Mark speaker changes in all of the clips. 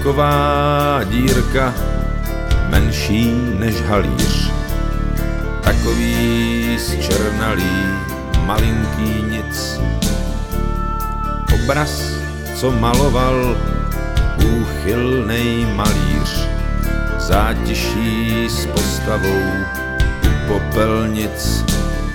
Speaker 1: louková dírka, menší než halíř. Takový zčernalý, malinký nic. Obraz, co maloval úchylnej malíř, zátiší s postavou u popelnic.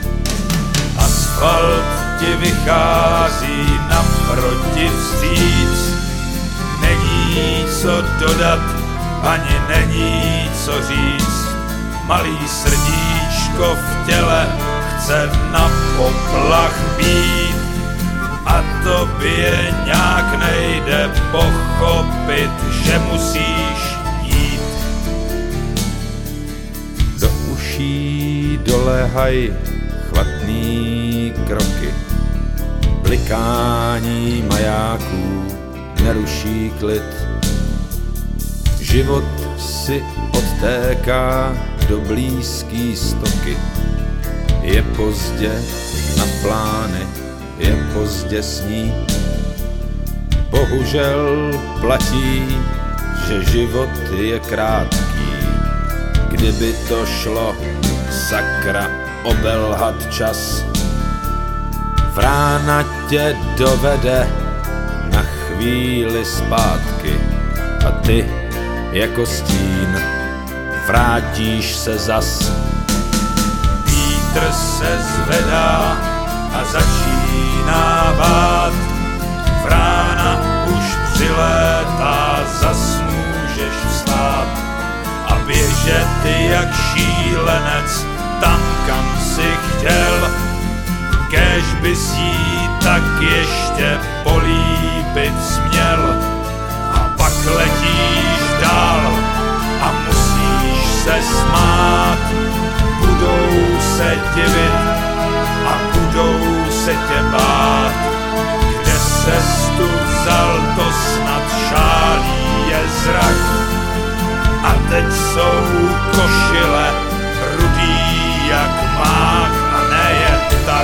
Speaker 2: Asfalt ti vychází naproti vstříc, není co dodat, ani není co říct. Malý srdíčko v těle chce na poplach být a tobě nějak nejde pochopit, že musíš jít.
Speaker 1: Do uší doléhaj chvatný kroky, blikání majáků neruší klid. Život si odtéká do blízký stoky. Je pozdě na plány, je pozdě snít. Bohužel platí, že život je krátký. Kdyby to šlo, sakra, obelhat čas. Vrána tě dovede na chvíli zpátky a ty jako stín vrátíš se zas.
Speaker 2: Vítr se zvedá a začíná vát, vrána už přilétá, zas můžeš vstát a běžet jak šílenec tam, kam si chtěl. Kéž bys jí tak ještě políbit směl. A pak letíš dál a musíš se smát. Budou se divit a budou se tě bát. Kde ses tu vzal, to snad šálí je zrak. A teď jsou košile rudý jak mák a nejen tak.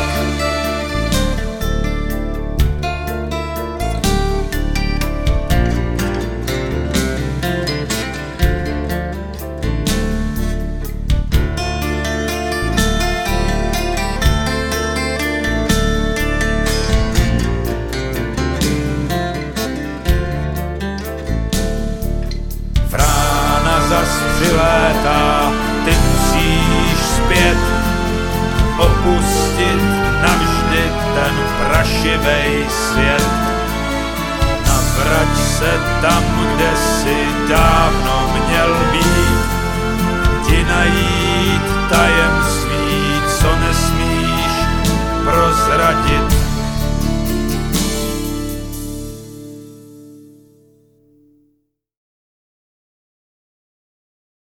Speaker 2: Přilétá, ty musíš zpět opustit navždy ten prašivej svět. Navrať se tam, kde si dávno měl být, ti najít tajemství, co nesmíš prozradit